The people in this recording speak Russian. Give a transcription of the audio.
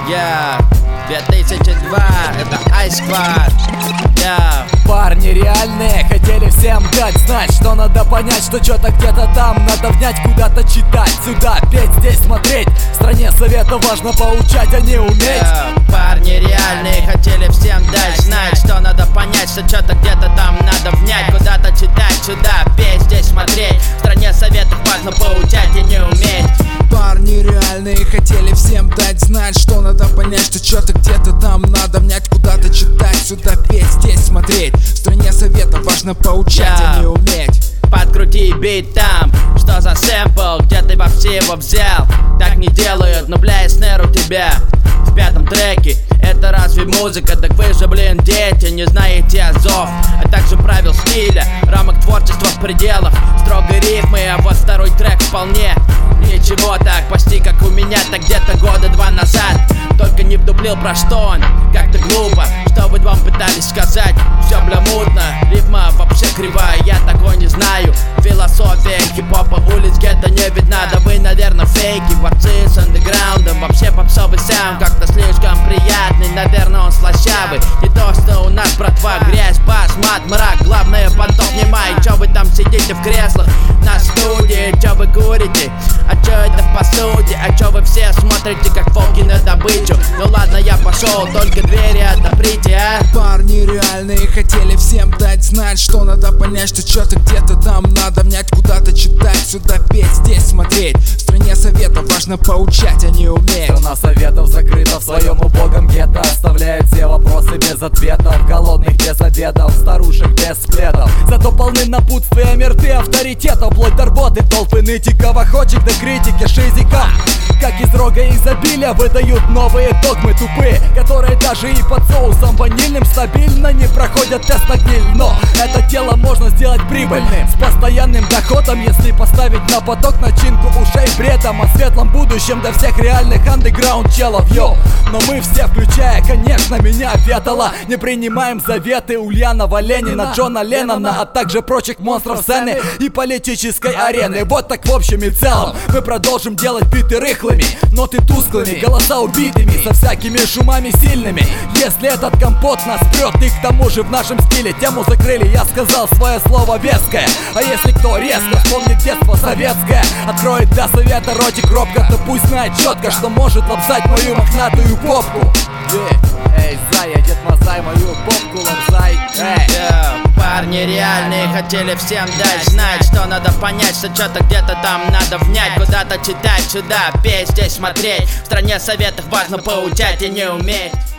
Yeah, 2002, это Ice Squad. Yeah. Парни реальные, хотели всем дать знать, что надо понять, что что-то где-то там надо внять, куда-то читать, сюда петь, здесь смотреть. В стране советов важно поучать, а не уметь. Yeah. Парни реальные, хотели всем дать знать, что надо понять, что что-то где-то там надо внять, куда-то читать, сюда петь, здесь смотреть. В стране советов важно поучать и не уметь. Парни реальные, хотели всем дать знать, что надо понять, что что-то где-то там надо внять, куда-то читать, сюда петь, здесь смотреть. В стране советов важно поучать, а не уметь. Подкрути бит там, что за сэмпл, где ты вообще его взял? Так не делают, но бля, и снэр у тебя в пятом треке. Это разве музыка? Так вы же, блин, дети, не знаете азов, а также правил стиля, рамок творчества в пределах строгой рифмы, а вот второй трек вполне ничего так, почти как у меня, так где-то года 2 назад. Только не вдуплил, про что он, как-то глупо. Что вы вам пытались сказать? Все бля мутно, рифма вообще кривая, я такой не знаю. Философия хип-хопа улиц где-то не видна. Да вы, наверное, фейки, борцы с андеграундом. Вообще попсовый саунд как-то слишком приятный, наверное, он слащавый. Не то, что у нас, братва, грязь, бас, мат, мрак. Главное, понтов внимай, чё вы там сидите в креслах на студии, чё вы курите? А чё это в посуде? А чё вы все смотрите, как волки на добычу? Ну ладно, я пошел, только двери отоприте, а? Парни реальные, хотели всем дать знать, что надо понять, что что-то где-то там надо внять, куда-то читать, сюда петь, здесь смотреть. В стране советов важно поучать, а не уметь. Страна советов закрыта в своем убогом гетто, оставляет все вопросы без ответов, голодных без обедов, старушек без сплетов. Зато полны напутствия рты авторитетов, вплоть до работы толпы нытиков, охотчик до критики шизиков. Как из рога изобилия выдают новые догмы тупые, которые даже и под соусом ванильным стабильно не проходят тест на гниль. Но это дело можно сделать прибыльным, с постоянным доходом, если поставить на поток начинку ушей бредом о светлом будущем до всех реальных андеграунд челов, йоу. Но мы все, включая, конечно, меня, Ветала, не принимаем заветы Ульянова, Ленина, Джона Леннона, а также прочих монстров сцены и политической арены. Вот так в общем и целом мы продолжим делать биты рыхлыми, ноты тусклыми, голоса убитыми, со всякими шумами сильными. Если этот компот нас прет, и к тому же в нашем стиле тему закрыли, я сказал свое слово веское. А если кто резко вспомнит детство советское, откроет для совета ротик робко, то пусть знает четко, что может лапсать мою мохнатую попку. Эй, зай, я Дед Мазай, мою попку лапсай. Парни реальные, хотели всем дать знать, что надо понять, что что-то где-то там надо внять, куда-то читать, сюда петь, здесь смотреть. В стране советов важно поучать и не уметь.